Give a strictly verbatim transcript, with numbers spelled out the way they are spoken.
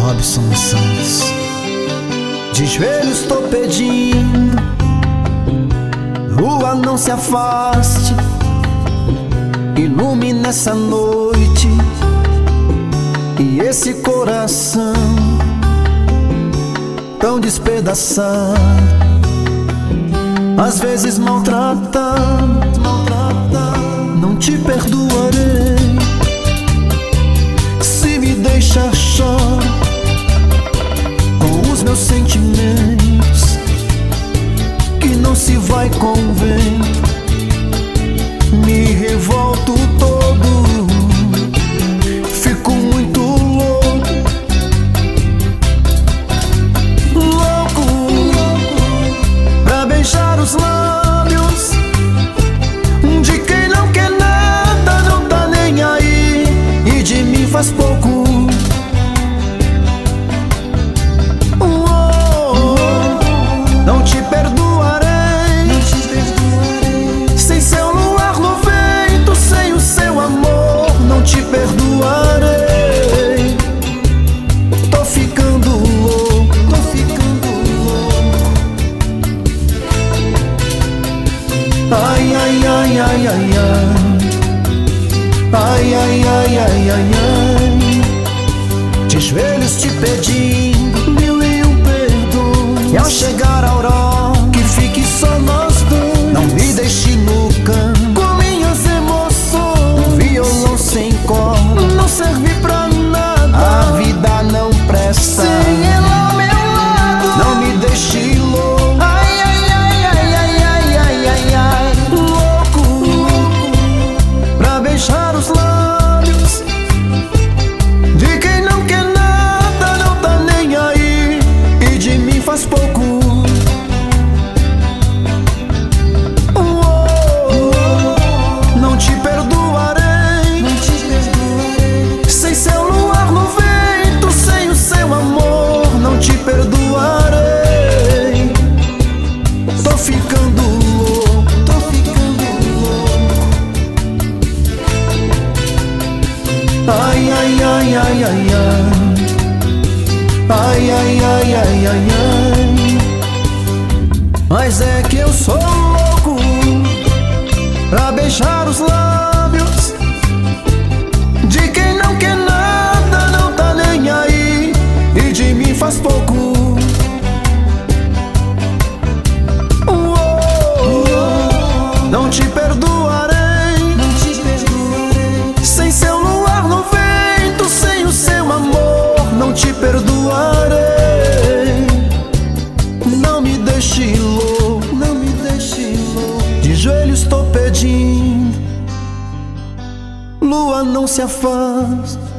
Robson Santos. De joelhos tô pedindo, lua não se afaste, ilumine essa noite e esse coração tão despedaçado, às vezes maltratado, maltratado. Não te perdoarei se me deixar chorar com os meus sentimentos, que não se vai com o vento. Me revolto todo, fico muito louco, louco, pra beijar os lábios de quem não quer nada, não tá nem aí, e de mim faz pouco. Não te perdoarei, não te perdoarei sem seu luar no vento, sem o seu amor. Não te perdoarei. Tô ficando louco, tô ficando louco. Ai, ai, ai, ai, ai, ai. Ai, ai, ai, ai, ai, ai. De joelhos te pedindo mil e um perdões, e ao chegar a aurora que fique só nós dois. Não me deixe no canto com minhas emoções. Um violão sem corda não serve pra nada, a vida não presta sem ela ao meu lado. Não me deixe louco, ai, ai, ai, ai, ai, ai, ai, ai, ai. Louco, louco, pra beijar os lábios de quem não quer nada, não tá nem aí, e de mim faz pouco. Não te perdoarei, não te perdoarei sem seu luar no vento, sem o seu amor. Não te perdoarei. Tô ficando louco, tô ficando louco. Ai, ai, ai, ai, ai, ai. Ai, ai, ai, ai, ai, ai. Mas é que eu sou louco pra beijar os lábios de quem não quer nada, não tá nem aí, e de mim faz pouco. Não te perdoarei, não te perdoarei sem seu luar no vento, sem o seu amor. Não te perdoarei. Não me deixe louco, não me deixe louco. De joelhos tô pedindo, lua não se afasta,